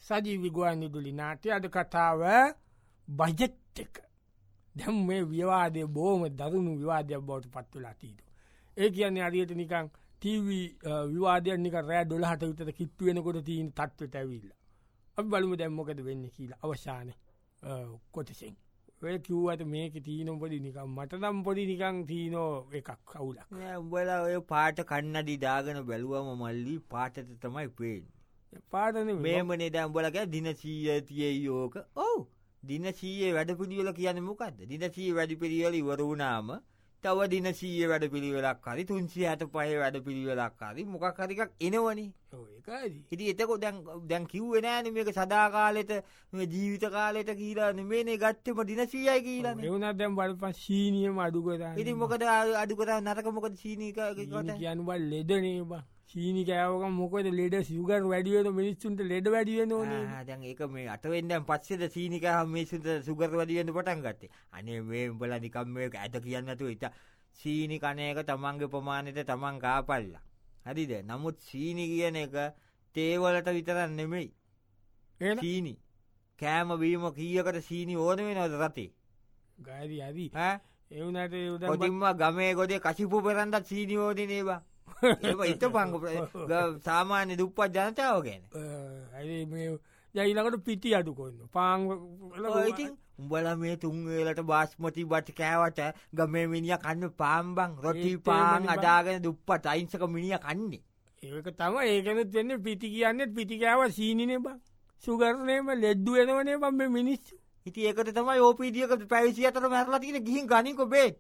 සජීවි ගුවන්විදුලි නාට්‍ය අද කතාව බජට් එක. දැන් මේ විවාදය බොහොම දරුණු විවාදයක් බවට පත් වෙලා තියෙනවා. ඒ කියන්නේ හරියට නිකන් ටීවී විවාදයක් නිකන් රෑ 12ට විතර කිට්ටු වෙනකොට තියෙන තත්ත්වයට ඇවිල්ලා. අපි බලමු දැන් මොකද වෙන්නේ කියලා අවසානයේ කොටසෙන්. ඔය කිව්වට මේකේ තියෙන පොඩි නිකන් මට නම් පොඩි නිකන් තියෙන එකක් අවුලක්. නෑ උඹලා ඔය පාට කන්නඩි දාගෙන බැලුවම මල්ලි පාටට තමයි පේන්නේ. පාටනේ මේමනේ දැන් උඹලා කිය දින 100 තියෙයි ඕක. ඔව්. දින 100 වැඩපිළිවෙල කියන්නේ මොකද්ද? දින 100 වැඩපිළිවෙල ඉවර වුණාම තව දින 100 වැඩපිළිවෙලක් හරි 365 වැඩපිළිවෙලක් හරි මොකක් හරි එකක් එනවනේ. ඔව් ඒකයි. ඉතින් එතකොට දැන් කිව්වේ නෑනේ මේක සදා කාලෙට මේ ජීවිත කාලෙට කියලා නෙමෙයිනේ ගත්තෙම දින 100යි කියලානේ. ඒ වුණා දැන් බලපන් සීනියම අඩු කරා. ඉතින් මොකද අඩු කරා නරක මොකද සීනි කට කියන්නේ බල ලෙඩනේ බං. සීනි කෑවකම මොකද ලෙඩ සුගර් වැඩි වෙන මිනිස්සුන්ට ලෙඩ වැඩි වෙනෝනේ. දැන් ඒක මේ 8 වෙනිදාන් පස්සේද සීනි කෑවම මිනිස්සුන්ට සුගර් වැඩි වෙන්න පටන් ගත්තේ. අනේ මේ උඹලා නිකන් මේක ඇද කියන්නේ නැතුව ඉත සීනි කන එක තමන්ගේ ප්‍රමාණයට තමන් කාපල්ලා. හරිද? නමුත් සීනි කියන එක තේ වලට විතරක් නෙමෙයි. සීනි කෑම බීම කීයකට සීනි ඕන වෙනවද රටේ? ගාරි හරි. ඈ ඒ වුණාට ඒ උදේ කොටින්ම ගමේ ගොඩේ කසිපු පෙරන්දත් සීනි ඕනේ නේබා. ඒක හිතපංග සාමාන්‍ය දුප්පත් ජනතාව ගැන. හරි මේ දැන් ඊළඟට පිටි අඩු කරනවා. පාන් ඉතින් උඹලා මේ 3 වේලට බාස්මති බත් කෑවට ගමේ මිනිහා කන්නේ පාන් බං රොටි පාන් අදාගෙන දුප්පත් අයින්සක මිනිහා කන්නේ. ඒක තමයි ඒකෙනුත් වෙන්නේ පිටි කියන්නේ පිටි කෑව සීනිනේ බං. සුගර් නේම ලෙඩ්ඩු වෙනවනේ බං මේ මිනිස්සු. ඉතින් ඒකට තමයි OPD එක පැය 24ට මැරලා තියෙන ගිහින් ගනින්කෝ බේත්.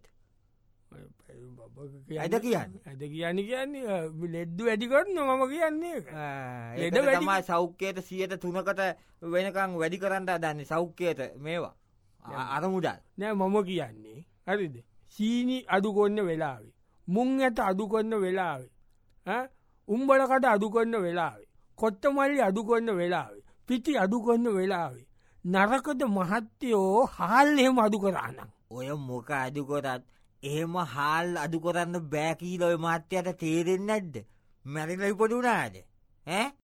අද කියන්නේ ලෙඩ්ඩු වැඩි කරනවා මම කියන්නේ. ඒක තමයි සෞඛ්‍යයට 3%කට වෙනකන් වැඩි කරන්න හදන්නේ සෞඛ්‍යයට මේවා. අරමුදල්. නෑ මම කියන්නේ. හරිද? සීනි අඩු කරන වෙලාවේ, මුං ඇට අඩු කරන වෙලාවේ, උම්බලකට අඩු කරන වෙලාවේ, කොත්තමල්ලි අඩු කරන වෙලාවේ, පිටි අඩු කරන වෙලාවේ නරකද මහත්තයෝ හාල් එහෙම අඩු කරා නම්. ඔය මොක අඩු කරත් එහෙම හාල් අඩු කරන්න බෑ කියලා ඔය මහත්තයාට තේරෙන්නේ නැද්ද? මැරිලා ඉපදුනාද? ඈ